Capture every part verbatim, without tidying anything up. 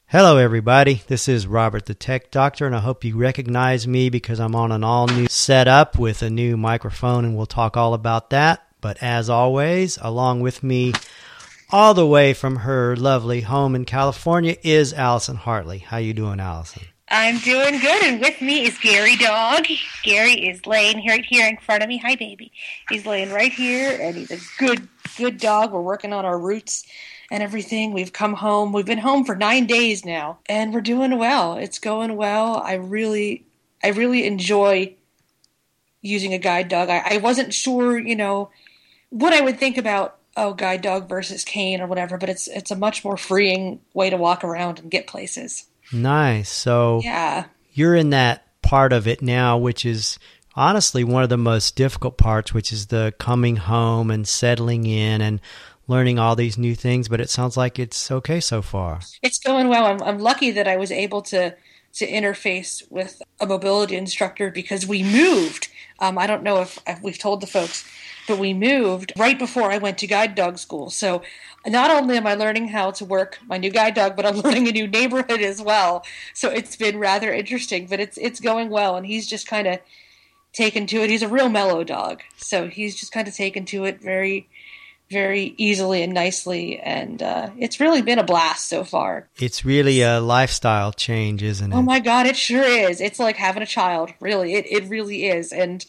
Hello, everybody. This is Robert the Tech Doctor, and I hope you recognize me because I'm on an all-new setup with a new microphone, and we'll talk all about that. But as always, along with me, all the way from her lovely home in California, is Allison Hartley. How you doing, Allison? I'm doing good, and with me is Gary Dog. Gary is laying right here in front of me. Hi, baby. He's laying right here, and he's a good, good dog. We're working on our roots and everything. We've come home. We've been home for nine days now, and we're doing well. It's going well. I really, I really enjoy using a guide dog. I, I wasn't sure, you know, what I would think about, oh, guide dog versus cane or whatever, but it's it's a much more freeing way to walk around and get places. Nice. So yeah, you're in that part of it now, which is honestly one of the most difficult parts, which is the coming home and settling in and learning all these new things, but it sounds like it's okay so far. It's going well. I'm, I'm lucky that I was able to to interface with a mobility instructor because we moved. Um, I don't know if, if we've told the folks, but we moved right before I went to guide dog school. So not only am I learning how to work my new guide dog, but I'm learning a new neighborhood as well. So it's been rather interesting, but it's it's going well, and he's just kind of taken to it. He's a real mellow dog, so he's just kind of taken to it very very easily and nicely, and uh, it's really been a blast so far. It's really a lifestyle change, isn't it? Oh my God, it sure is. It's like having a child, really. It it really is. And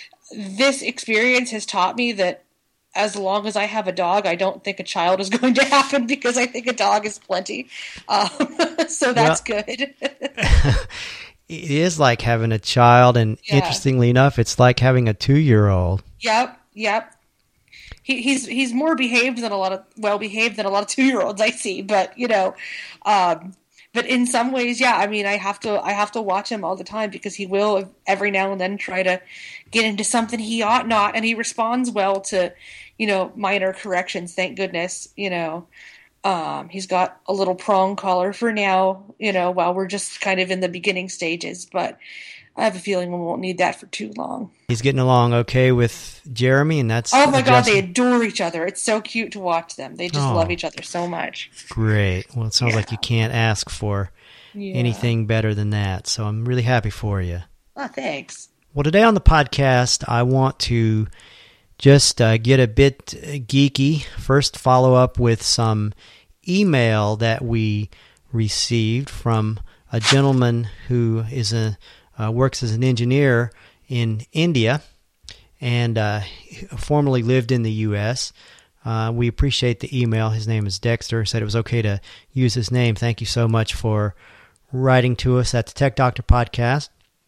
this experience has taught me that as long as I have a dog, I don't think a child is going to happen because I think a dog is plenty. Um, so that's well, good. It is like having a child, and yeah. Interestingly enough, it's like having a two-year-old. Yep, yep. He, he's he's more behaved than a lot of well behaved than a lot of two year olds I see, but you know, um, but in some ways, yeah. I mean, I have to I have to watch him all the time because he will every now and then try to get into something he ought not, and he responds well to, you know, minor corrections. Thank goodness, you know. Um, he's got a little prong collar for now, you know, while we're just kind of in the beginning stages, but I have a feeling we won't need that for too long. He's getting along okay with Jeremy, and that's... Oh my God, they adore each other. It's so cute to watch them. They just oh, love each other so much. Great. Well, it sounds yeah. like you can't ask for yeah. anything better than that, so I'm really happy for you. Oh, thanks. Well, today on the podcast, I want to just uh, get a bit geeky. First, follow up with some email that we received from a gentleman who is a... Uh, works as an engineer in India and uh, formerly lived in the U S Uh, we appreciate the email. His name is Dexter. Said it was okay to use his name. Thank you so much for writing to us at the Tech Doctor Podcast.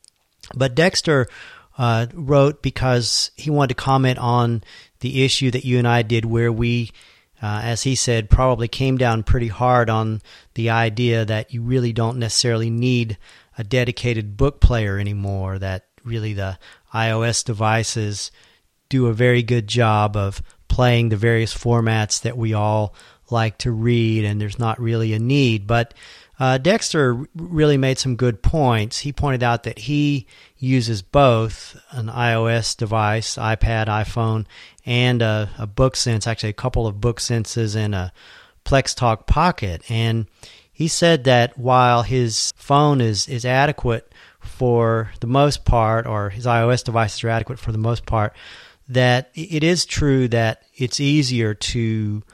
But Dexter uh, wrote because he wanted to comment on the issue that you and I did where we, uh, as he said, probably came down pretty hard on the idea that you really don't necessarily need a dedicated book player anymore, that really the iOS devices do a very good job of playing the various formats that we all like to read, and there's not really a need. But uh, Dexter really made some good points. He pointed out that he uses both an iOS device, iPad, iPhone, and a, a BookSense, actually a couple of BookSenses and a PlexTalk Pocket. And he said that while his phone is, is adequate for the most part, or his iOS devices are adequate for the most part, that it is true that it's easier to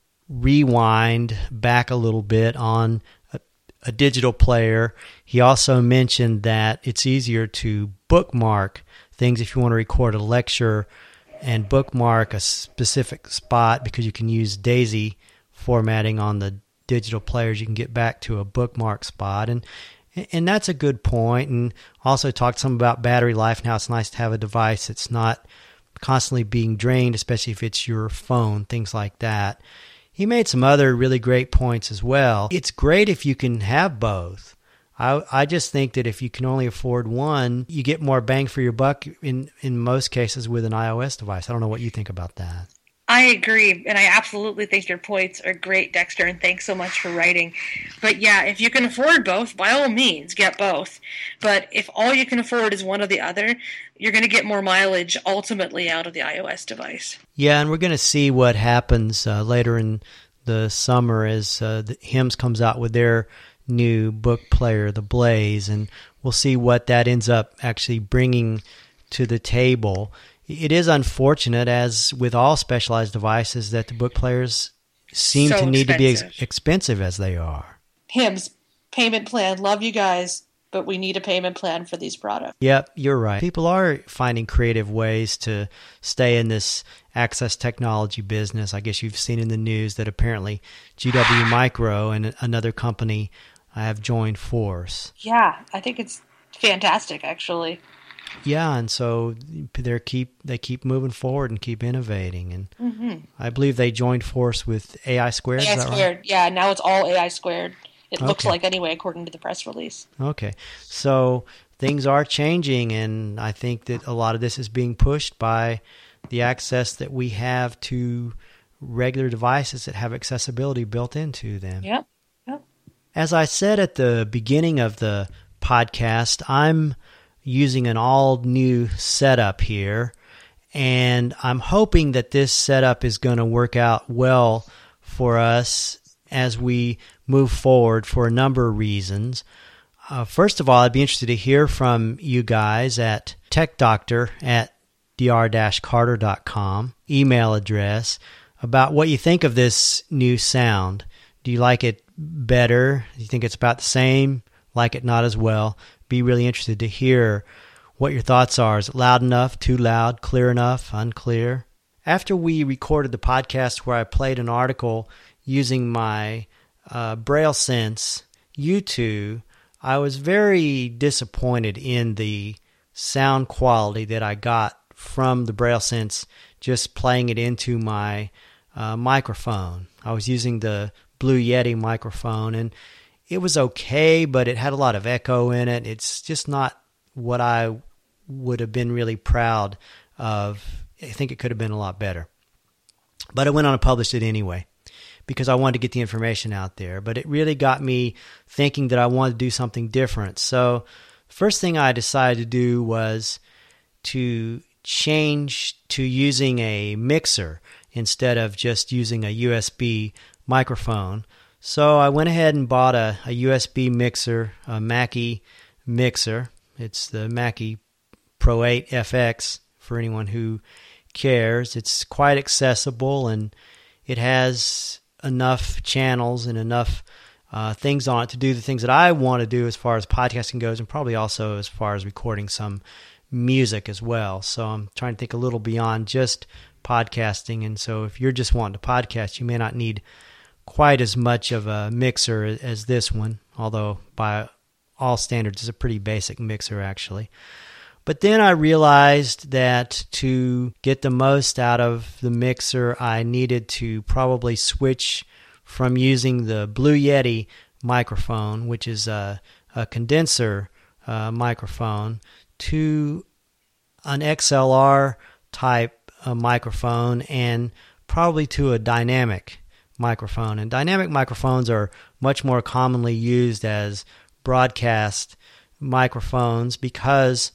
rewind back a little bit on a, a digital player. He also mentioned that it's easier to bookmark things if you want to record a lecture and bookmark a specific spot because you can use DAISY formatting on the digital players. You can get back to a bookmark spot, and and that's a good point. And also talked some about battery life and how it's nice to have a device that's not constantly being drained, especially if it's your phone, things like that. He made some other really great points as well. It's great if you can have both. I I just think that if you can only afford one, you get more bang for your buck in, in most cases with an iOS device. I don't know what you think about that. I agree, and I absolutely think your points are great, Dexter, and thanks so much for writing. But yeah, if you can afford both, by all means, get both. But if all you can afford is one or the other, you're going to get more mileage ultimately out of the iOS device. Yeah, and we're going to see what happens uh, later in the summer as uh, the H I M S comes out with their new book player, the Blaze, and we'll see what that ends up actually bringing to the table. It is unfortunate, as with all specialized devices, that the book players seem So to need to be ex- expensive. expensive as they are. Hims, payment plan. Love you guys, but we need a payment plan for these products. Yep, you're right. People are finding creative ways to stay in this access technology business. I guess you've seen in the news that apparently G W Micro and another company have joined force. Yeah, I think it's fantastic, actually. Yeah, and so they keep they keep moving forward and keep innovating, and mm-hmm. I believe they joined force with A I Squared. A I is that Squared, right? Yeah. Now it's all A I Squared. It looks Okay. like anyway, according to the press release. Okay, so things are changing, and I think that a lot of this is being pushed by the access that we have to regular devices that have accessibility built into them. Yep. Yep. As I said at the beginning of the podcast, I'm using an all-new setup here, and I'm hoping that this setup is going to work out well for us as we move forward for a number of reasons. Uh, first of all, I'd be interested to hear from you guys at techdoctor at d r dash carter dot com, email address, about what you think of this new sound. Do you like it better? Do you think it's about the same? Like it not as well? Be really interested to hear what your thoughts are. Is it loud enough, too loud, clear enough, unclear? After we recorded the podcast where I played an article using my uh, BrailleSense U two, I was very disappointed in the sound quality that I got from the BrailleSense just playing it into my uh, microphone. I was using the Blue Yeti microphone, and it was okay, but it had a lot of echo in it. It's just not what I would have been really proud of. I think it could have been a lot better. But I went on and published it anyway because I wanted to get the information out there. But it really got me thinking that I wanted to do something different. So first thing I decided to do was to change to using a mixer instead of just using a U S B microphone. So I went ahead and bought a, a U S B mixer, a Mackie mixer. It's the Mackie Pro eight F X for anyone who cares. It's quite accessible, and it has enough channels and enough uh, things on it to do the things that I want to do as far as podcasting goes, and probably also as far as recording some music as well. So I'm trying to think a little beyond just podcasting, and so if you're just wanting to podcast, you may not need quite as much of a mixer as this one, although by all standards it's a pretty basic mixer actually. But then I realized that to get the most out of the mixer, I needed to probably switch from using the Blue Yeti microphone, which is a, a condenser uh, microphone, to an X L R type uh, microphone, and probably to a dynamic microphone. And dynamic microphones are much more commonly used as broadcast microphones because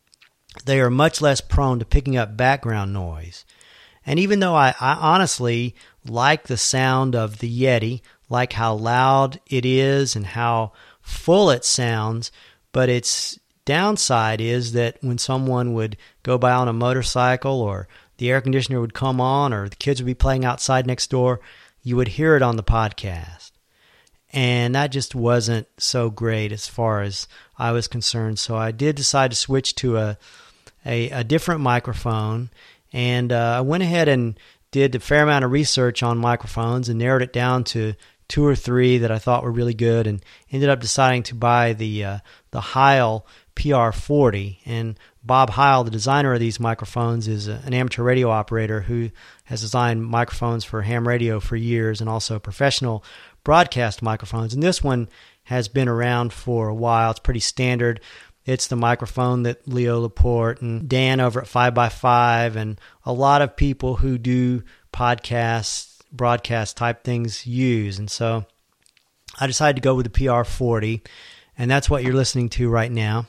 they are much less prone to picking up background noise. And even though I, I honestly like the sound of the Yeti, like how loud it is and how full it sounds, but its downside is that when someone would go by on a motorcycle, or the air conditioner would come on, or the kids would be playing outside next door, you would hear it on the podcast. And that just wasn't so great as far as I was concerned. So I did decide to switch to a a, a different microphone, and uh, I went ahead and did a fair amount of research on microphones and narrowed it down to two or three that I thought were really good, and ended up deciding to buy the uh, the Heil P R forty. And Bob Heil, the designer of these microphones, is a, an amateur radio operator who has designed microphones for ham radio for years, and also professional broadcast microphones. And this one has been around for a while. It's pretty standard. It's the microphone that Leo Laporte and Dan over at five by five and a lot of people who do podcasts, broadcast type things use. And so I decided to go with the P R forty, and that's what you're listening to right now.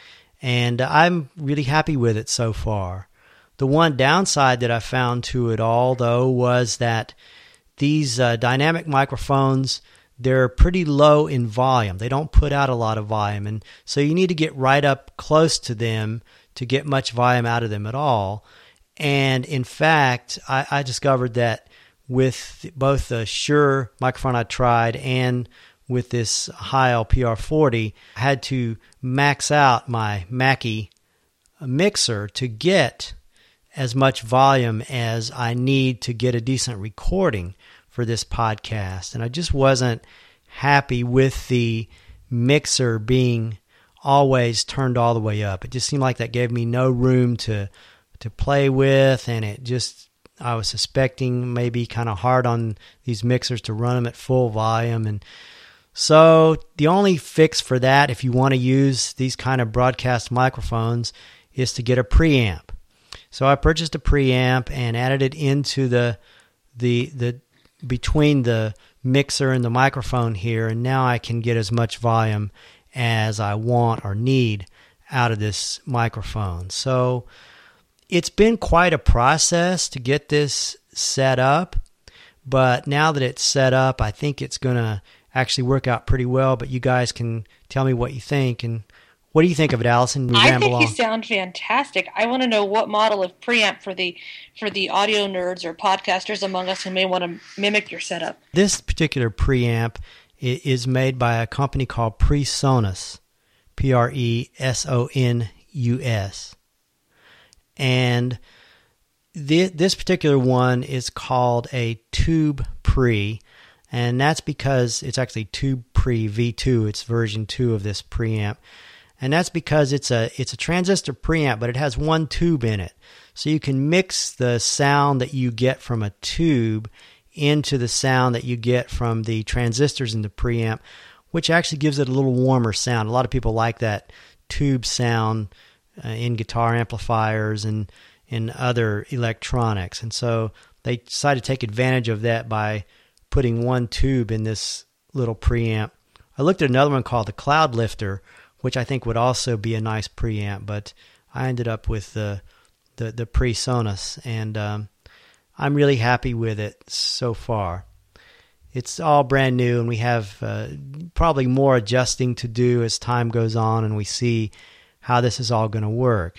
And I'm really happy with it so far. The one downside that I found to it all, though, was that these uh, dynamic microphones, they're pretty low in volume. They don't put out a lot of volume. And so you need to get right up close to them to get much volume out of them at all. And in fact, I, I discovered that with both the Shure microphone I tried and with this Heil P R forty, I had to max out my Mackie mixer to get as much volume as I need to get a decent recording for this podcast. And I just wasn't happy with the mixer being always turned all the way up. It just seemed like that gave me no room to to play with, and it just, I was suspecting maybe kind of hard on these mixers to run them at full volume. And so the only fix for that, if you want to use these kind of broadcast microphones, is to get a preamp. So I purchased a preamp and added it into the the the between the mixer and the microphone here, and now I can get as much volume as I want or need out of this microphone. So it's been quite a process to get this set up, but now that it's set up, I think it's going to actually work out pretty well. But you guys can tell me what you think. And what do you think of it, Allison? We I think on. you sound fantastic. I want to know what model of preamp for the for the audio nerds or podcasters among us who may want to mimic your setup. This particular preamp is made by a company called PreSonus, P R E S O N U S. And the, this particular one is called a Tube Pre, and that's because it's actually Tube Pre V two. It's version two of this preamp. And that's because it's a it's a transistor preamp, but it has one tube in it. So you can mix the sound that you get from a tube into the sound that you get from the transistors in the preamp, which actually gives it a little warmer sound. A lot of people like that tube sound uh, in guitar amplifiers and in other electronics. And so they decided to take advantage of that by putting one tube in this little preamp. I looked at another one called the Cloud Lifter, which I think would also be a nice preamp, but I ended up with the the, the PreSonus, and um, I'm really happy with it so far. It's all brand new, and we have uh, probably more adjusting to do as time goes on and we see how this is all going to work.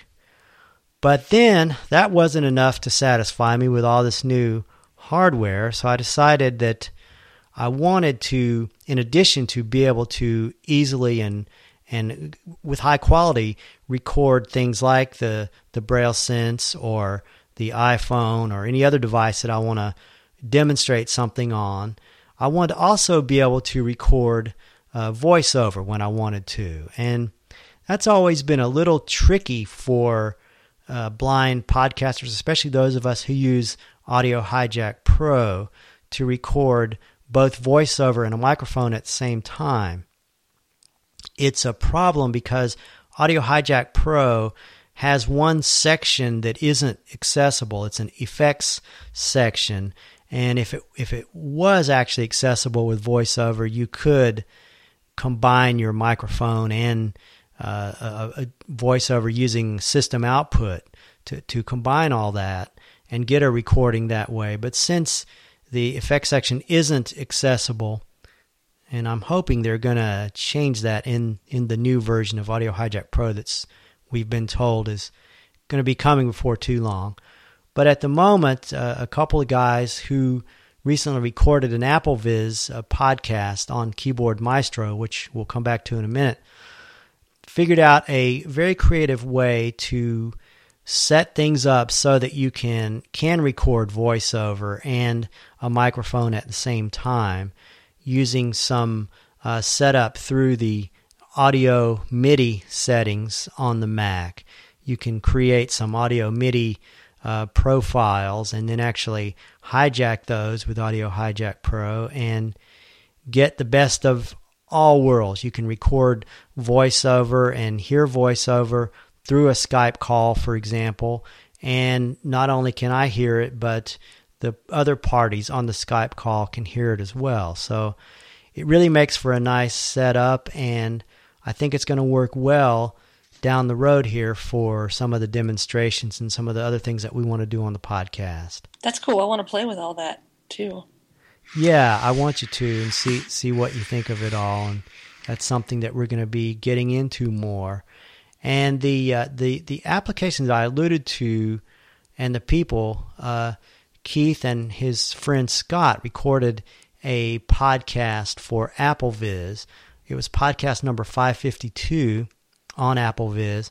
But then that wasn't enough to satisfy me with all this new hardware, so I decided that I wanted to, in addition to be able to easily and and with high quality record things like the, the Braille Sense or the iPhone or any other device that I want to demonstrate something on, I want to also be able to record uh, voiceover when I wanted to. And that's always been a little tricky for uh, blind podcasters, especially those of us who use Audio Hijack Pro, to record both voiceover and a microphone at the same time. It's a problem because Audio Hijack Pro has one section that isn't accessible. It's an effects section. And if it if it was actually accessible with VoiceOver, you could combine your microphone and uh, a, a VoiceOver using system output to, to combine all that and get a recording that way. But since the effects section isn't accessible, and I'm hoping they're going to change that in, in the new version of Audio Hijack Pro that's we've been told is going to be coming before too long. But at the moment, uh, a couple of guys who recently recorded an AppleViz uh, podcast on Keyboard Maestro, which we'll come back to in a minute, figured out a very creative way to set things up so that you can can record voiceover and a microphone at the same time using some uh, setup through the audio MIDI settings on the Mac. You can create some audio MIDI uh, profiles and then actually hijack those with Audio Hijack Pro and get the best of all worlds. You can record voiceover and hear voiceover through a Skype call, for example, and not only can I hear it, but the other parties on the Skype call can hear it as well. So it really makes for a nice setup, and I think it's going to work well down the road here for some of the demonstrations and some of the other things that we want to do on the podcast. That's cool. I want to play with all that too. Yeah, I want you to and see see what you think of it all, and that's something that we're going to be getting into more. And the uh, the the applications I alluded to, and the people, uh, Keith and his friend Scott recorded a podcast for AppleVis. It was podcast number five fifty-two on AppleVis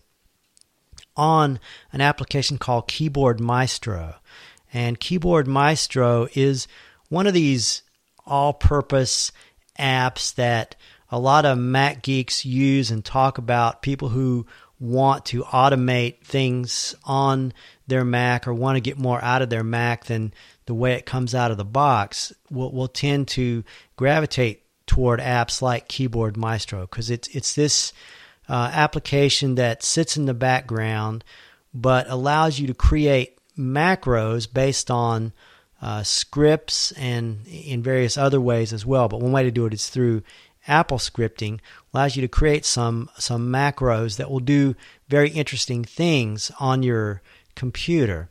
on an application called Keyboard Maestro. And Keyboard Maestro is one of these all-purpose apps that a lot of Mac geeks use and talk about, people who want to automate things on their Mac or want to get more out of their Mac than the way it comes out of the box will, will tend to gravitate toward apps like Keyboard Maestro, because it's it's this uh, application that sits in the background but allows you to create macros based on uh, scripts and in various other ways as well. But one way to do it is through Apple scripting. Allows you to create some some macros that will do very interesting things on your computer.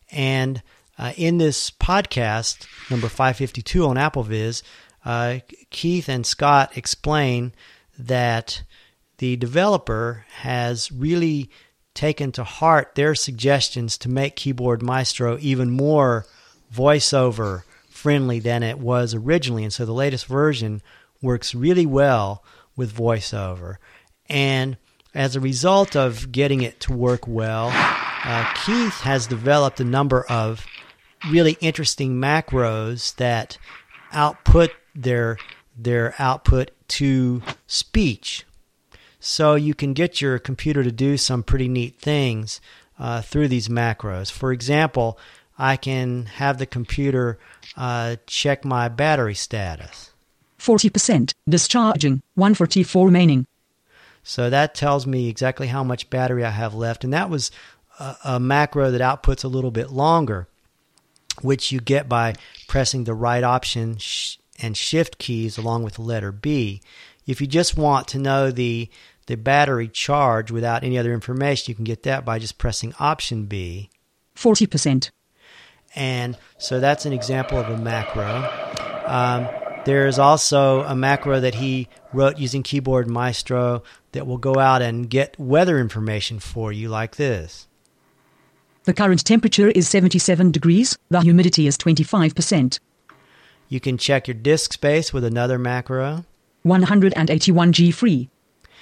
And uh, in this podcast, number five fifty-two on AppleVis, uh, Keith and Scott explain that the developer has really taken to heart their suggestions to make Keyboard Maestro even more voiceover friendly than it was originally. And so the latest version works really well with voiceover. And as a result of getting it to work well, uh, Keith has developed a number of really interesting macros that output their their output to speech. So you can get your computer to do some pretty neat things uh, through these macros. For example, I can have the computer uh, check my battery status. forty percent discharging, one forty-four remaining. So that tells me exactly how much battery I have left. And that was a, a macro that outputs a little bit longer, which you get by pressing the right option sh- and shift keys along with the letter B. If you just want to know the the battery charge without any other information, you can get that by just pressing option B. forty percent. And so that's an example of a macro. Um, There's also a macro that he wrote using Keyboard Maestro that will go out and get weather information for you like this. The current temperature is seventy-seven degrees. The humidity is twenty-five percent. You can check your disk space with another macro. one hundred eighty-one gigabytes free.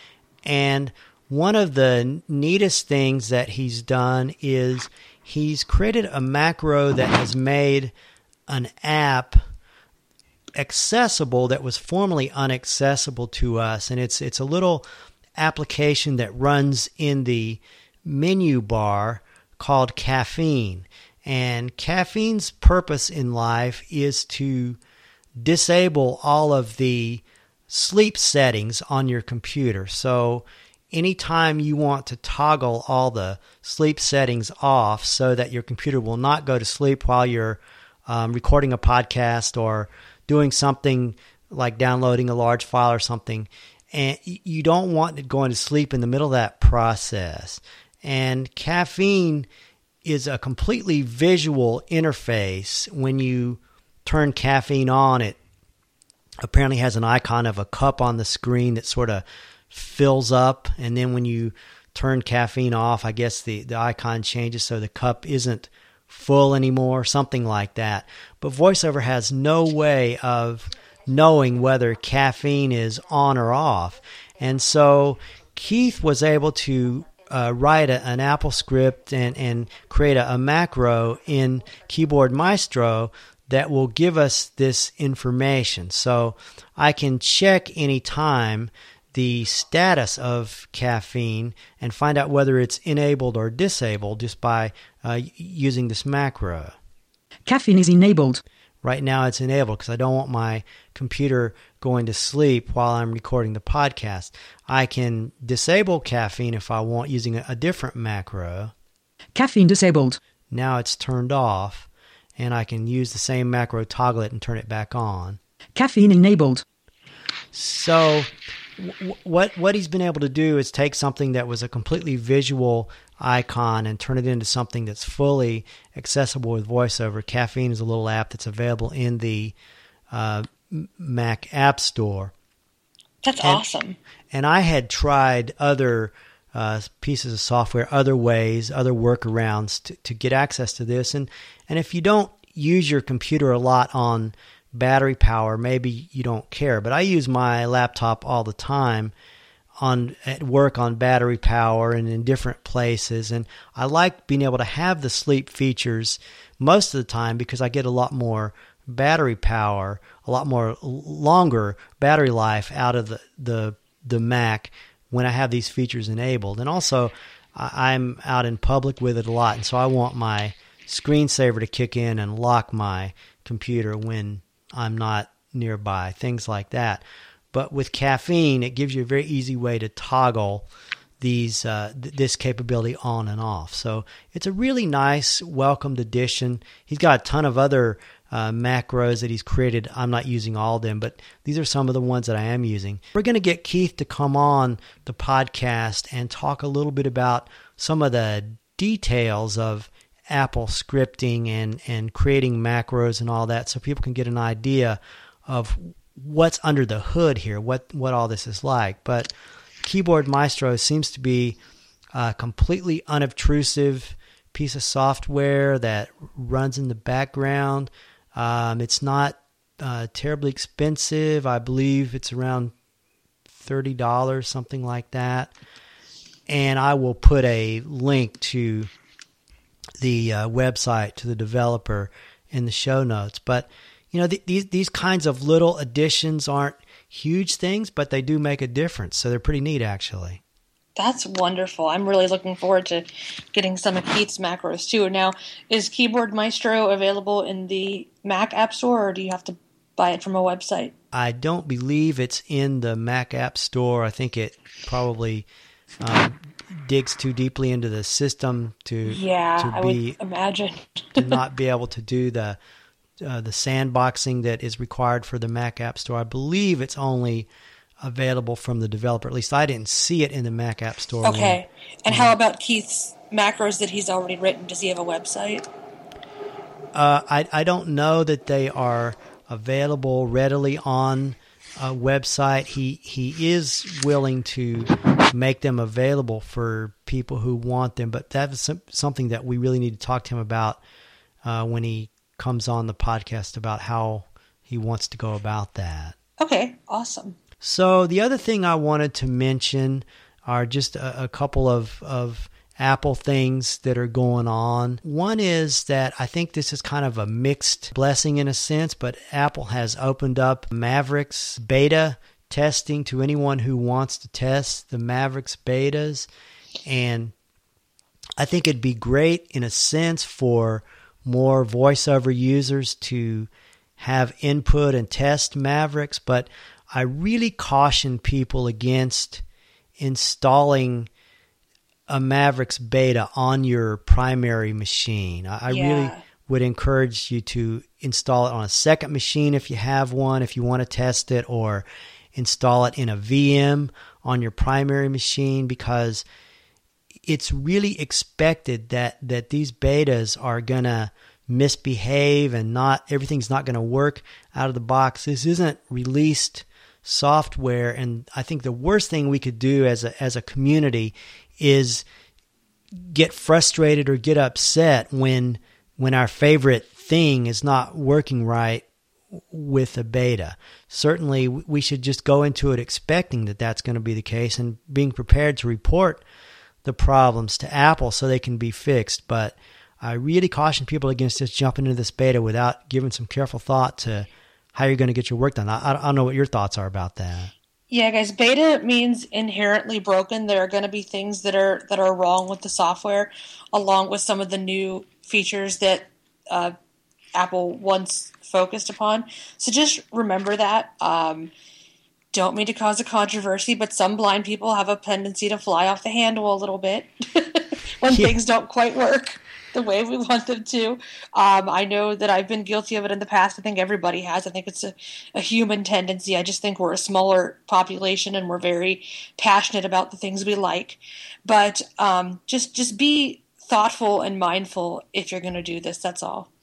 And one of the neatest things that he's done is he's created a macro that has made an app accessible that was formerly inaccessible to us. And it's it's a little application that runs in the menu bar called Caffeine. And Caffeine's purpose in life is to disable all of the sleep settings on your computer. So anytime you want to toggle all the sleep settings off so that your computer will not go to sleep while you're um, recording a podcast or doing something like downloading a large file or something, and you don't want it going to sleep in the middle of that process. And Caffeine is a completely visual interface. When you turn Caffeine on, it apparently has an icon of a cup on the screen that sort of fills up, and then when you turn Caffeine off, I guess the, the icon changes so the cup isn't full anymore, something like that. But VoiceOver has no way of knowing whether Caffeine is on or off. And so Keith was able to uh, write a, an Apple script and, and create a, a macro in Keyboard Maestro that will give us this information. So I can check anytime the status of Caffeine and find out whether it's enabled or disabled just by uh, using this macro. Caffeine is enabled. Right now it's enabled because I don't want my computer going to sleep while I'm recording the podcast. I can disable Caffeine if I want using a, a different macro. Caffeine disabled. Now it's turned off, and I can use the same macro, toggle it, and turn it back on. Caffeine enabled. So w- what what he's been able to do is take something that was a completely visual icon and turn it into something that's fully accessible with VoiceOver. Caffeine is a little app that's available in the uh, Mac App Store. That's and, awesome. And I had tried other uh, pieces of software, other ways, other workarounds to, to get access to this. And, and if you don't use your computer a lot on battery power, maybe you don't care. But I use my laptop all the time on at work on battery power and in different places. And I like being able to have the sleep features most of the time because I get a lot more battery power, a lot more longer battery life out of the, the, the Mac when I have these features enabled. And also I'm out in public with it a lot. And so I want my screensaver to kick in and lock my computer when I'm not nearby, things like that. But with caffeine, it gives you a very easy way to toggle these uh, th- this capability on and off. So it's a really nice, welcomed addition. He's got a ton of other uh, macros that he's created. I'm not using all of them, but these are some of the ones that I am using. We're going to get Keith to come on the podcast and talk a little bit about some of the details of Apple scripting and, and creating macros and all that so people can get an idea of what's under the hood here, what, what all this is like. But Keyboard Maestro seems to be a completely unobtrusive piece of software that runs in the background. Um, it's not uh, terribly expensive. I believe it's around thirty dollars, something like that. And I will put a link to the uh, website, to the developer in the show notes. But you know, th- these these kinds of little additions aren't huge things, but they do make a difference. So they're pretty neat, actually. That's wonderful. I'm really looking forward to getting some of Keith's macros, too. Now, is Keyboard Maestro available in the Mac App Store, or do you have to buy it from a website? I don't believe it's in the Mac App Store. I think it probably um, digs too deeply into the system to, yeah, to I be, would imagine. to not be able to do the Uh, the sandboxing that is required for the Mac App Store. I believe it's only available from the developer. At least I didn't see it in the Mac App Store. Okay. When, and when, how about Keith's macros that he's already written? Does he have a website? Uh, I, I don't know that they are available readily on a website. He, he is willing to make them available for people who want them, but that's something that we really need to talk to him about uh, when he comes on the podcast about how he wants to go about that. Okay, awesome. So the other thing I wanted to mention are just a, a couple of, of Apple things that are going on. One is that I think this is kind of a mixed blessing in a sense, but Apple has opened up Mavericks beta testing to anyone who wants to test the Mavericks betas. And I think it'd be great in a sense for more voiceover users to have input and test Mavericks, but I really caution people against installing a Mavericks beta on your primary machine. I, I yeah. really would encourage you to install it on a second machine if you have one, if you want to test it, or install it in a V M on your primary machine, because it's really expected that, that these betas are going to misbehave and not everything's not going to work out of the box. This isn't released software, and I think the worst thing we could do as a, as a community is get frustrated or get upset when when our favorite thing is not working right with a beta. Certainly, we should just go into it expecting that that's going to be the case and being prepared to report the problems to Apple so they can be fixed. But I really caution people against just jumping into this beta without giving some careful thought to how you're going to get your work done. I, I don't know what your thoughts are about that. Yeah, guys, beta means inherently broken. There are going to be things that are that are wrong with the software, along with some of the new features that uh, Apple once focused upon. So just remember that. Um, don't mean to cause a controversy, but some blind people have a tendency to fly off the handle a little bit when yeah. things don't quite work the way we want them to. Um, I know that I've been guilty of it in the past. I think everybody has. I think it's a, a human tendency. I just think we're a smaller population and we're very passionate about the things we like. But um, just just be thoughtful and mindful if you're going to do this. That's all.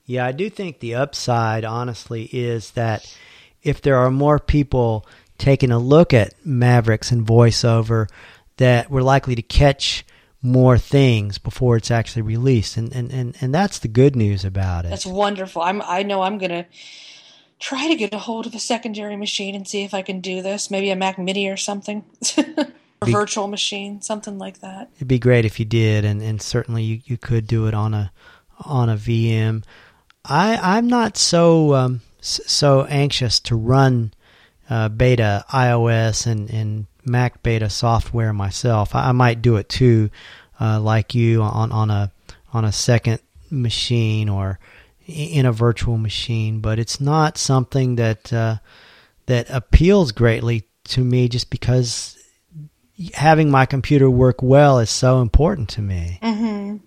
Yeah, I do think the upside, honestly, is that if there are more people taking a look at Mavericks and VoiceOver, that we're likely to catch more things before it's actually released. And and, and, and that's the good news about it. That's wonderful. I'm, I know I'm going to try to get a hold of a secondary machine and see if I can do this. Maybe a Mac Mini or something. A virtual machine, something like that. It'd be great if you did, and, and certainly you, you could do it on a on a V M. I I'm not so um, so anxious to run uh, beta iOS and, and Mac beta software myself. I, I might do it too, uh, like you on, on a on a second machine or in a virtual machine. But it's not something that uh, that appeals greatly to me, just because having my computer work well is so important to me. Mm-hmm.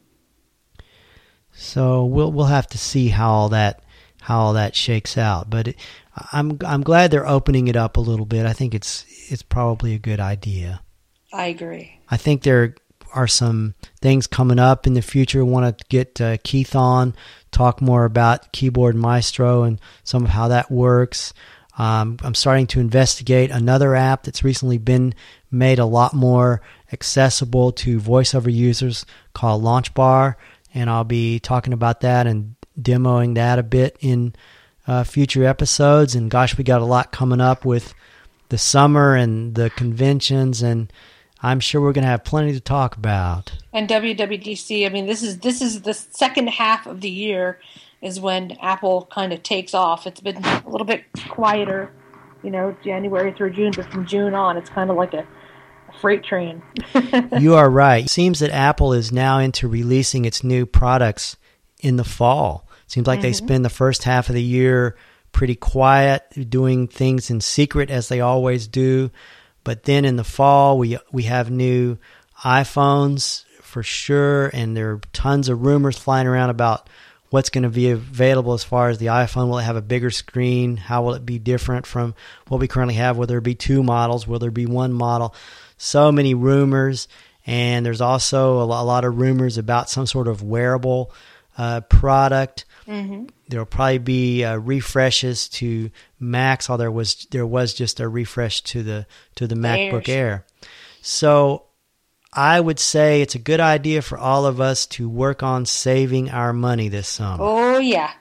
So we'll we'll have to see how all that how all that shakes out. But it, I'm I'm glad they're opening it up a little bit. I think it's it's probably a good idea. I agree. I think there are some things coming up in the future. I want to get uh, Keith on, talk more about Keyboard Maestro and some of how that works. Um, I'm starting to investigate another app that's recently been made a lot more accessible to VoiceOver users called LaunchBar, and I'll be talking about that and demoing that a bit in uh, future episodes. And gosh, we got a lot coming up with the summer and the conventions, and I'm sure we're going to have plenty to talk about. And W W D C, I mean, this is this is the second half of the year is when Apple kind of takes off. It's been a little bit quieter, you know, January through June, but from June on, it's kind of like a, a freight train. You are right. It seems that Apple is now into releasing its new products in the fall. It seems like mm-hmm. they spend the first half of the year pretty quiet, doing things in secret as they always do. But then in the fall, we we have new iPhones for sure, and there are tons of rumors flying around about what's going to be available as far as the iPhone. Will it have a bigger screen? How will it be different from what we currently have? Will there be two models? Will there be one model? So many rumors, and there's also a lot of rumors about some sort of wearable uh, product. Mm-hmm. There will probably be uh, refreshes to Macs. Although there was there was just a refresh to the to the MacBook Air. So I would say it's a good idea for all of us to work on saving our money this summer. Oh, yeah.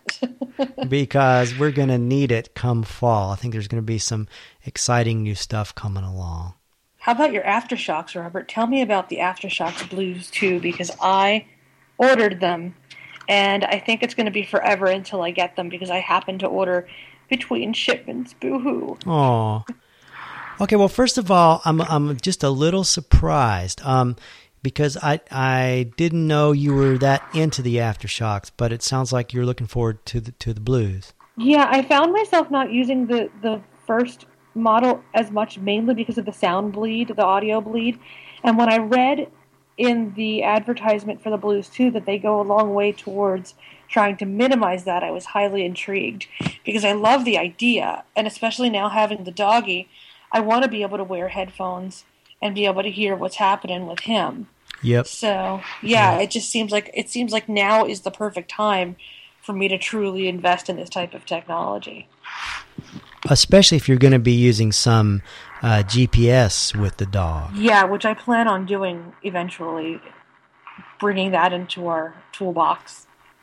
Because we're going to need it come fall. I think there's going to be some exciting new stuff coming along. How about your AfterShokz, Robert? Tell me about the AfterShokz Blues two, because I ordered them, and I think it's going to be forever until I get them, because I happen to order between shipments. Boo-hoo. Aw. Okay, well, first of all, I'm I'm just a little surprised um, because I I didn't know you were that into the AfterShokz, but it sounds like you're looking forward to the to the Blues. Yeah, I found myself not using the, the first model as much, mainly because of the sound bleed, the audio bleed. And when I read in the advertisement for the Blues two that they go a long way towards trying to minimize that, I was highly intrigued because I love the idea, and especially now having the doggy, I want to be able to wear headphones and be able to hear what's happening with him. Yep. So, yeah, it just seems like it seems like now is the perfect time for me to truly invest in this type of technology. Especially if you're going to be using some uh, G P S with the dog. Yeah, which I plan on doing eventually, bringing that into our toolbox.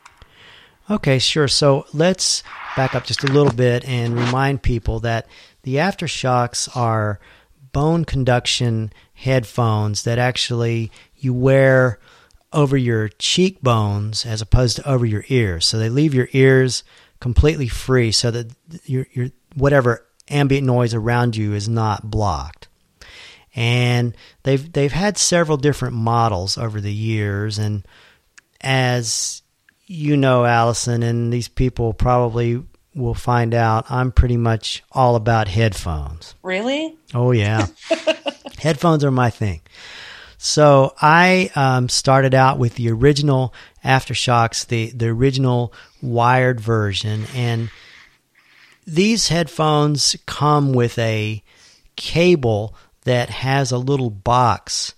Okay, sure. So let's back up just a little bit and remind people that the AfterShokz are bone conduction headphones that actually you wear over your cheekbones as opposed to over your ears. So they leave your ears completely free so that your your whatever ambient noise around you is not blocked. And they've they've had several different models over the years, and as you know, Allison, and these people probably will find out, I'm pretty much all about headphones. Really? Oh, yeah. Headphones are my thing. So I um, started out with the original AfterShokz, the, the original wired version, and these headphones come with a cable that has a little box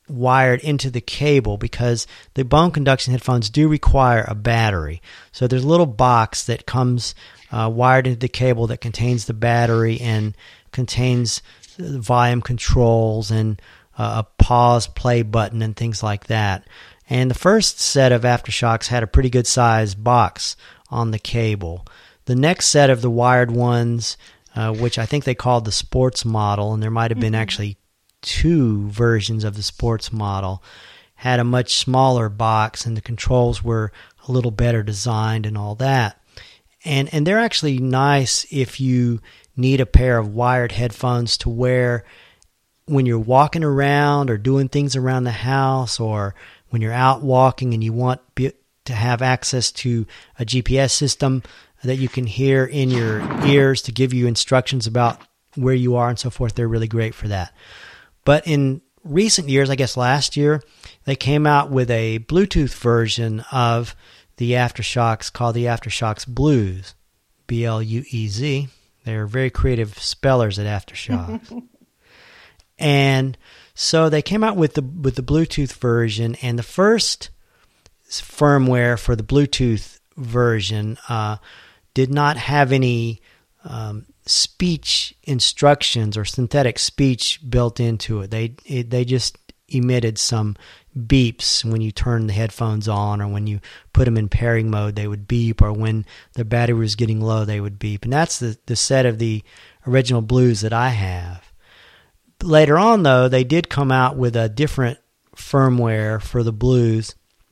wired into the cable, because the bone conduction headphones do require a battery. So there's a little box that comes uh, wired into the cable that contains the battery and contains volume controls and uh, a pause play button and things like that. And the first set of AfterShokz had a pretty good sized box on the cable. The next set of the wired ones, uh, which I think they called the sports model, and there might have been mm-hmm. actually two versions of the sports model, had a much smaller box, and the controls were a little better designed and all that. And and they're actually nice if you need a pair of wired headphones to wear when you're walking around or doing things around the house, or when you're out walking and you want be, to have access to a G P S system that you can hear in your ears to give you instructions about where you are and so forth. They're really great for that. But in recent years, I guess last year, they came out with a Bluetooth version of the AfterShokz called the AfterShokz Blues, B L U E Z. They're very creative spellers at AfterShokz. And so they came out with the with the Bluetooth version, and the first firmware for the Bluetooth version uh, did not have any um, speech instructions or synthetic speech built into it. They it, they just emitted some beeps when you turn the headphones on, or when you put them in pairing mode, they would beep, or when the battery was getting low, they would beep. And that's the, the set of the original Blues that I have. Later on, though, they did come out with a different firmware for the Blues,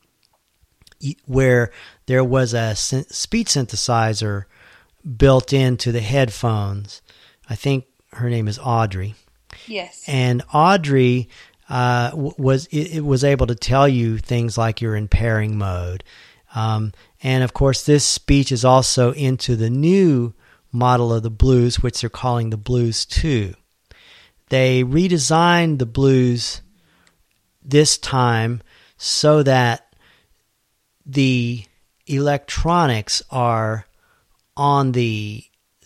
where there was a speech synthesizer built into the headphones. I think her name is Audrey. Yes. And Audrey uh, was it, it was able to tell you things like you're in pairing mode. Um, and, of course, this speech is also into the new model of the Blues, which they're calling the Blues two. They redesigned the Blues this time so that the electronics are on the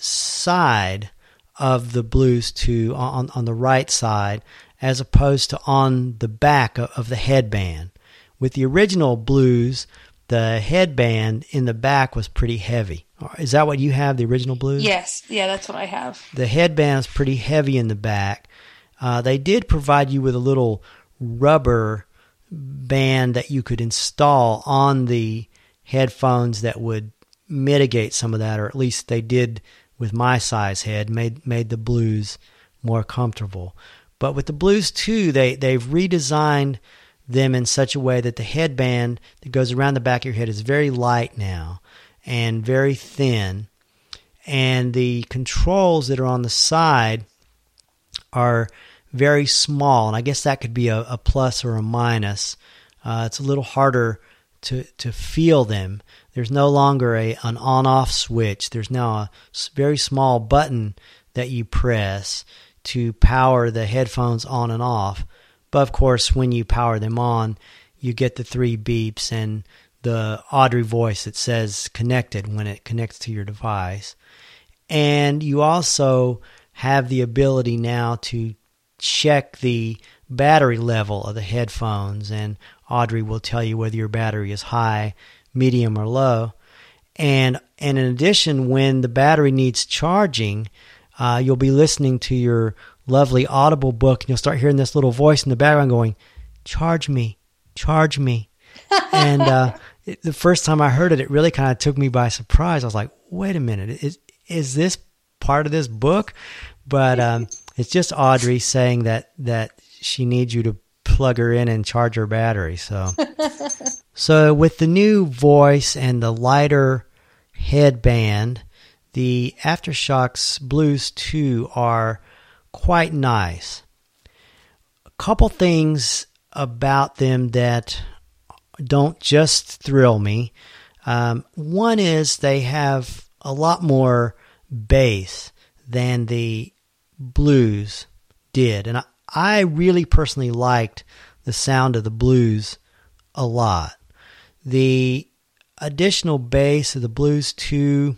side of the Blues two, on, on the right side, as opposed to on the back of, of the headband. With the original Blues, the headband in the back was pretty heavy. Is that what you have, the original Blues? Yes. Yeah, that's what I have. The headband is pretty heavy in the back. Uh, they did provide you with a little rubber band that you could install on the headphones that would mitigate some of that, or at least they did with my size head, made made the Blues more comfortable. But with the Blues two, they, they've redesigned them in such a way that the headband that goes around the back of your head is very light now and very thin. And the controls that are on the side are very small, and I guess that could be a, a plus or a minus. Uh, it's a little harder to to feel them. There's no longer a an on-off switch. There's now a very small button that you press to power the headphones on and off. But of course, when you power them on, you get the three beeps and the Audrey voice that says connected when it connects to your device. And you also have the ability now to check the battery level of the headphones, and Audrey will tell you whether your battery is high, medium, or low. And and in addition, when the battery needs charging, uh, you'll be listening to your lovely Audible book, and you'll start hearing this little voice in the background going, "Charge me, charge me." And uh, it, the first time I heard it, it really kind of took me by surprise. I was like, "Wait a minute, is is this part of this book?" But um, it's just Audrey saying that that she needs you to plug her in and charge her battery. So, so with the new voice and the lighter headband, the AfterShokz Blues two are quite nice. A couple things about them that don't just thrill me. Um, one is they have a lot more bass than the Blues did, and I, I really personally liked the sound of the Blues a lot. The additional bass of the Blues two,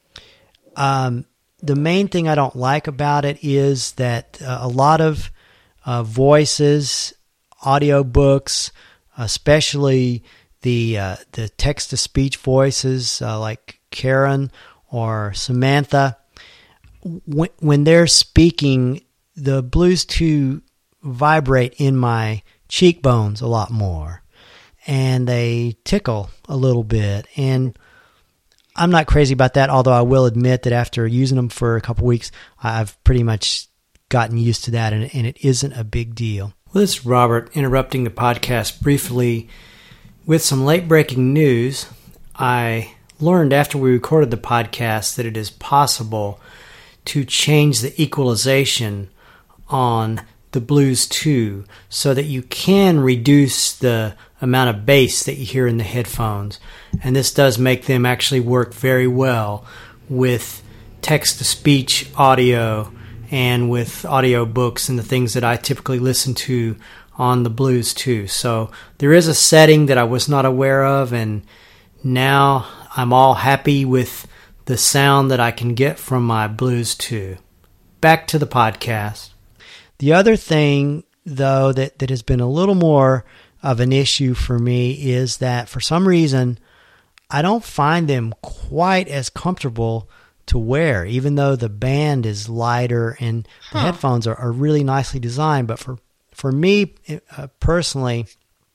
um, the main thing I don't like about it is that uh, a lot of uh, voices audiobooks, especially the uh, the text-to-speech voices uh, like Karen or Samantha. When, when they're speaking, the Blues two vibrate in my cheekbones a lot more, and they tickle a little bit. And I'm not crazy about that, although I will admit that after using them for a couple weeks, I've pretty much gotten used to that, and, and it isn't a big deal. Well, this is Robert interrupting the podcast briefly with some late-breaking news. I learned after we recorded the podcast that it is possible to change the equalization on the Blues two so that you can reduce the amount of bass that you hear in the headphones. And this does make them actually work very well with text-to-speech audio and with audiobooks and the things that I typically listen to on the Blues two. So there is a setting that I was not aware of, and now I'm all happy with the sound that I can get from my Blues two. Back to the podcast. The other thing, though, that, that has been a little more of an issue for me is that for some reason I don't find them quite as comfortable to wear, even though the band is lighter and the huh. headphones are, are really nicely designed. But for, for me uh, personally,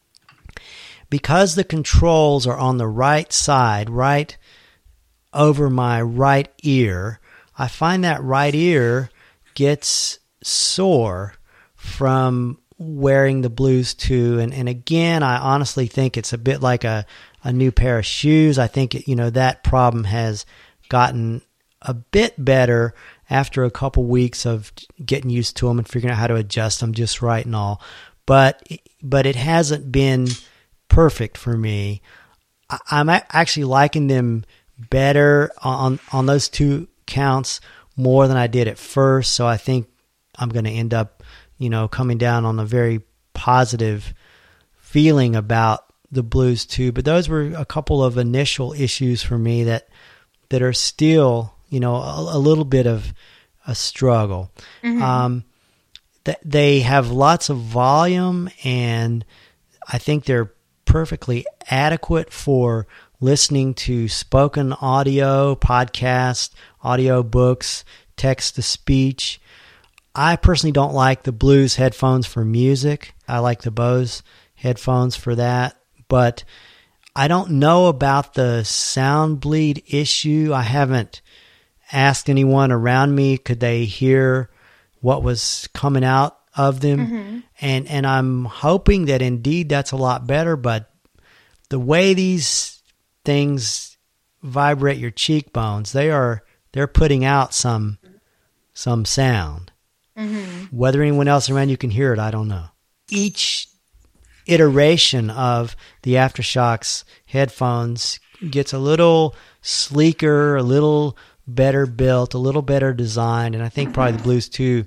because the controls are on the right side, right over my right ear, I find that right ear gets sore from wearing the Blues two. And, and again, I honestly think it's a bit like a, a new pair of shoes. I think, you know, that problem has gotten a bit better after a couple weeks of getting used to them and figuring out how to adjust them just right and all. But, but it hasn't been perfect for me. I, I'm actually liking them better on on those two counts more than I did at first. So I think I'm going to end up, you know, coming down on a very positive feeling about the Blues two. But those were a couple of initial issues for me that that are still, you know, a, a little bit of a struggle. Mm-hmm. Um, th- they have lots of volume, and I think they're perfectly adequate for listening to spoken audio, podcast, audio books, text-to-speech. I personally don't like the Blues headphones for music. I like the Bose headphones for that. But I don't know about the sound bleed issue. I haven't asked anyone around me, could they hear what was coming out of them? Mm-hmm. And, and I'm hoping that indeed that's a lot better. But the way these things vibrate your cheekbones, they are they're putting out some some sound. Mm-hmm. Whether anyone else around you can hear it, I don't know. Each iteration of the Aftershokz headphones gets a little sleeker, a little better built, a little better designed, and I think probably the Blues two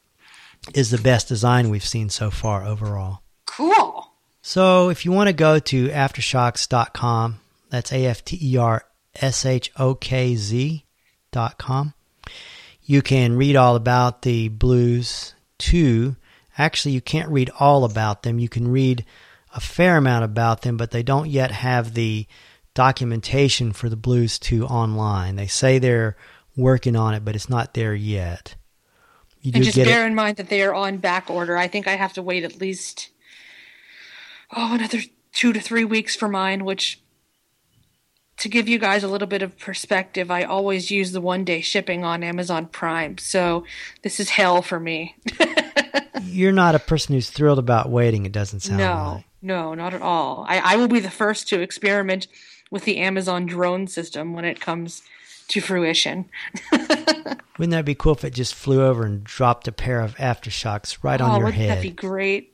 is the best design we've seen so far overall. Cool. So if you want to go to aftershokz dot com, that's A F T E R S H O K Z dot com. You can read all about the Blues two. Actually, you can't read all about them. You can read a fair amount about them, but they don't yet have the documentation for the Blues two online. They say they're working on it, but it's not there yet. You and just bear it. in mind that they are on back order. I think I have to wait at least, oh, another two to three weeks for mine, which, to give you guys a little bit of perspective, I always use the one-day shipping on Amazon Prime, so this is hell for me. You're not a person who's thrilled about waiting, it doesn't sound no, like. No, not at all. I, I will be the first to experiment with the Amazon drone system when it comes to fruition. Wouldn't that be cool if it just flew over and dropped a pair of Aftershokz right oh, on your wouldn't head? That'd be great.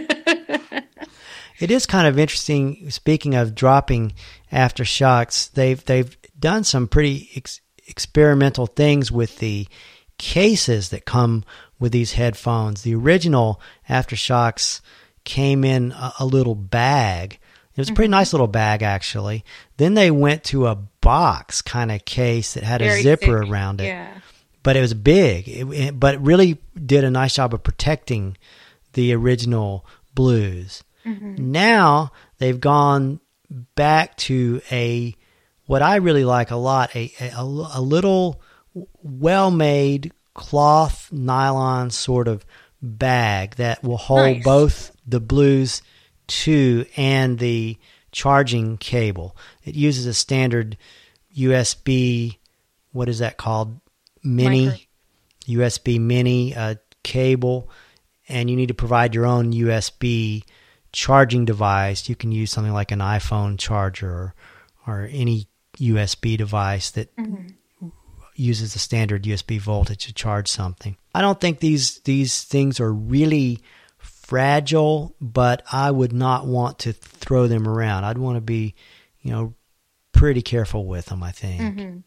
It is kind of interesting. Speaking of dropping Aftershokz, they've they've done some pretty ex- experimental things with the cases that come with these headphones. The original Aftershokz came in a, a little bag. It was a pretty mm-hmm. nice little bag, actually. Then they went to a box kind of case that had Very a zipper thick. around it. Yeah. But it was big. It, it, but it really did a nice job of protecting the original blues. Mm-hmm. Now they've gone back to a what I really like a lot, a, a, a little well-made cloth nylon sort of bag that will hold Nice. both the Blues two and the charging cable. It uses a standard U S B, what is that called? Mini, Micro. U S B mini uh, cable, and you need to provide your own U S B charging device. You can use something like an iPhone charger or, or any U S B device that Mm-hmm. uses the standard U S B voltage to charge something. I don't think these these things are really fragile, but I would not want to throw them around. I'd want to be, you know, pretty careful with them, I think. Mm-hmm.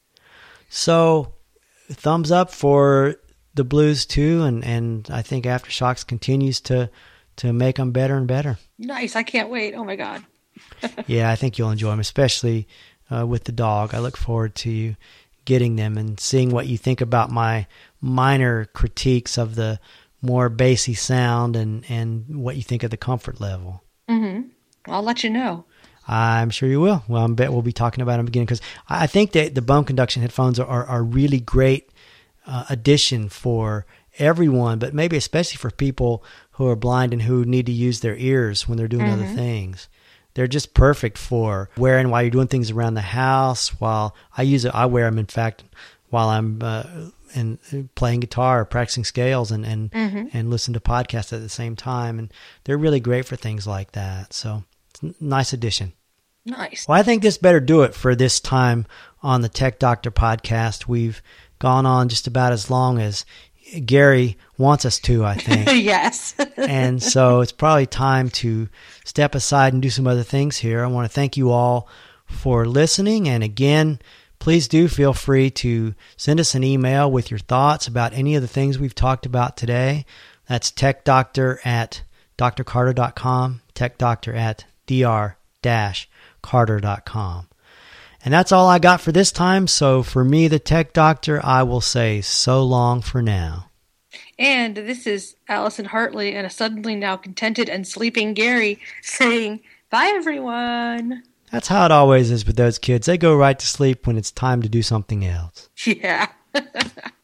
So, thumbs up for the Blues two, and, and I think Aftershocks continues to, to make them better and better. Nice. I can't wait. Oh, my God. Yeah, I think you'll enjoy them, especially uh, with the dog. I look forward to you getting them and seeing what you think about my minor critiques of the more bassy sound and, and what you think of the comfort level. Mm-hmm. I'll let you know. I'm sure you will. Well, I bet we'll be talking about them again because I think that the bone conduction headphones are, are, are really great uh, addition for everyone, but maybe especially for people who are blind and who need to use their ears when they're doing Mm-hmm. other things. They're just perfect for wearing while you're doing things around the house. While I use it, I wear them, in fact, while I'm uh, in, playing guitar or practicing scales and and, Mm-hmm. and listen to podcasts at the same time. And they're really great for things like that. So it's a nice addition. Nice. Well, I think this better do it for this time on the Tech Doctor podcast. We've gone on just about as long as Gary wants us to, I think. Yes. And so it's probably time to step aside and do some other things here. I want to thank you all for listening. And again, please do feel free to send us an email with your thoughts about any of the things we've talked about today. That's techdoctor at d r carter dot com, techdoctor at d r carter dot com. And that's all I got for this time. So for me, the Tech Doctor, I will say so long for now. And this is Allison Hartley and a suddenly now contented and sleeping Gary saying, bye, everyone. That's how it always is with those kids. They go right to sleep when it's time to do something else. Yeah.